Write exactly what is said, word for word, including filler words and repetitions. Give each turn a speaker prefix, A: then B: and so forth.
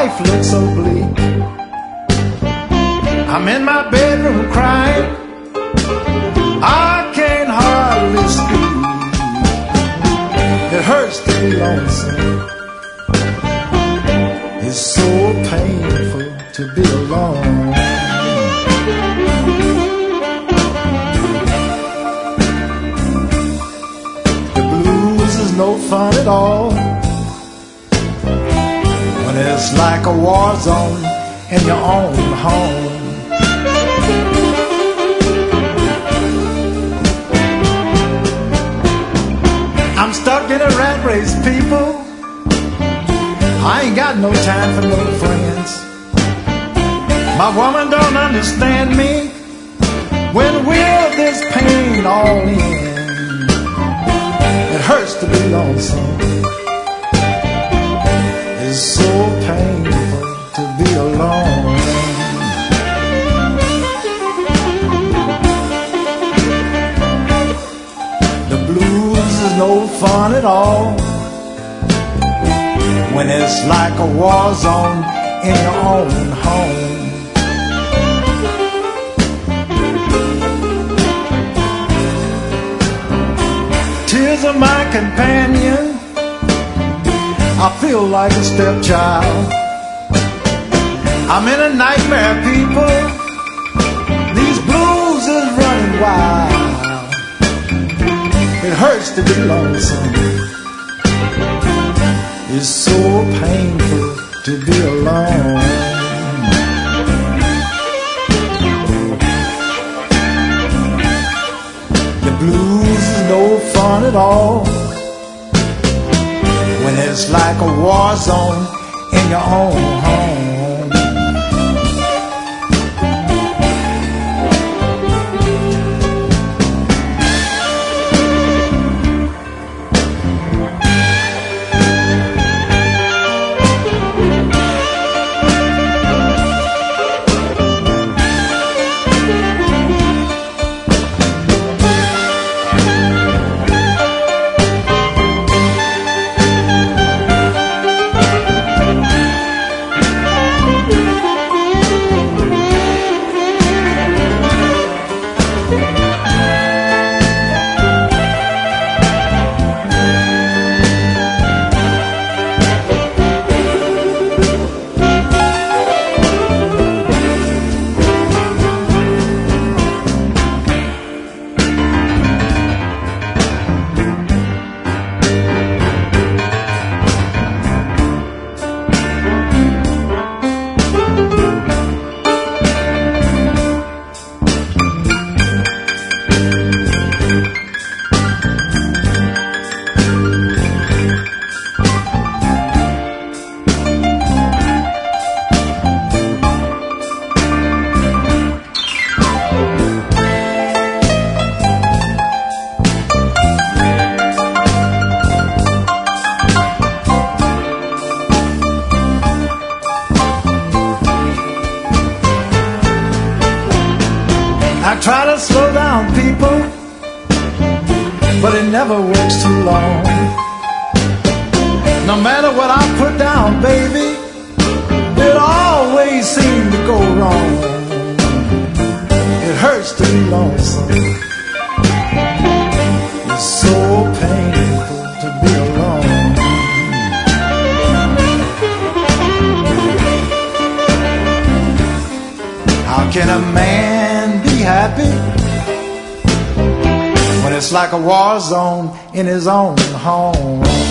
A: life looks so bleak. I'm in my bedroom crying, I can't hardly speak. It hurts to be lonesome, it's so painful to be alone. The blues is no fun at all when it's like a war zone in your own home. I'm stuck in a rat race, people. I ain't got no time for no friends. My woman don't understand me. When will this pain all end? It hurts to be lonesome, it's so painful to be alone. The blues is no fun at all when it's like a war zone in your own home. Tears are my companion, I feel like a stepchild. I'm in a nightmare, people, these blues is running wild. It hurts to be lonesome, it's so painful to be alone. The blues is no fun at all when it's like a war zone in your own home. I try to slow down, people, but it never works too long. No matter what I put down, baby, it always seems to go wrong. It hurts to be lonesome, it's so painful to be alone. How can a man be happy when it's like a war zone in his own home?